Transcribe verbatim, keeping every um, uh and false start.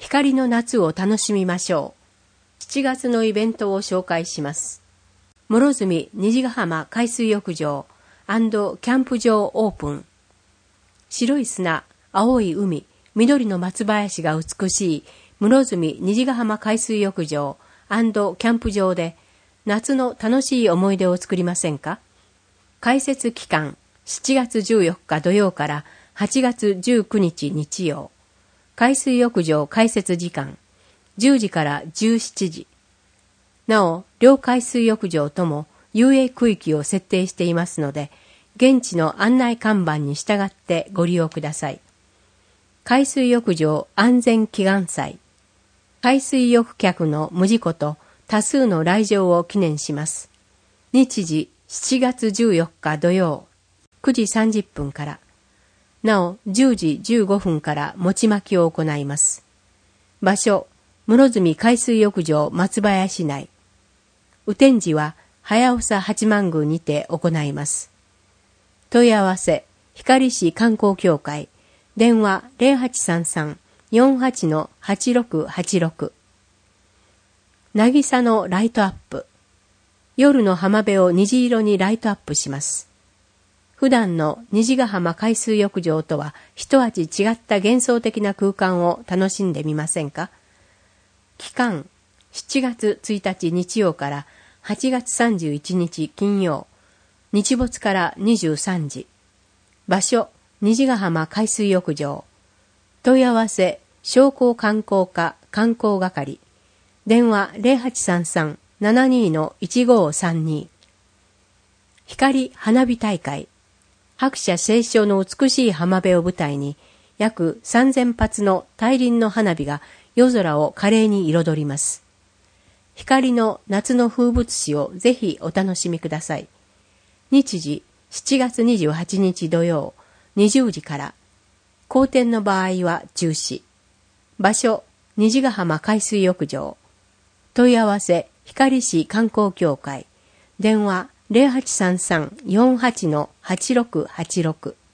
光の夏を楽しみましょう。しちがつのイベントを紹介します。諸角虹ヶ浜海水浴場&キャンプ場オープン。白い砂、青い海、緑の松林が美しい諸角虹ヶ浜海水浴場&キャンプ場で夏の楽しい思い出を作りませんか？開設期間しちがつじゅうよっか土曜からはちがつじゅうくにち日曜。海水浴場開設時間じゅうじからじゅうしちじ。なお、両海水浴場とも遊泳区域を設定していますので、現地の案内看板に従ってご利用ください。海水浴場安全祈願祭。海水浴客の無事故と多数の来場を記念します。日時しちがつじゅうよっか土曜くじさんじゅっぷんから。なお、じゅうじじゅうごふんから餅巻きを行います。場所、諸角海水浴場松林内。雨天時は早長八幡宮にて行います。問い合わせ、光市観光協会、電話 ゼロはちさんさん よんはち はちろくはちろく。渚のライトアップ。夜の浜辺を虹色にライトアップします。普段の虹ヶ浜海水浴場とは一味違った幻想的な空間を楽しんでみませんか？期間、しちがつついたち日曜からはちがつさんじゅういちにち金曜、日没からにじゅうさんじ。場所、虹ヶ浜海水浴場。問い合わせ、商工観光課観光係。電話 ゼロはちさんさん ななにー いちごさんに。光花火大会。白砂青松の美しい浜辺を舞台に、約さんぜんぱつの大輪の花火が夜空を華麗に彩ります。光の夏の風物詩をぜひお楽しみください。日時しちがつにじゅうはちにち土曜にじゅうじから。好天の場合は中止。場所、虹ヶ浜海水浴場。問い合わせ、光市観光協会。電話ゼロはちさんさん よんはち はちろくはちろく。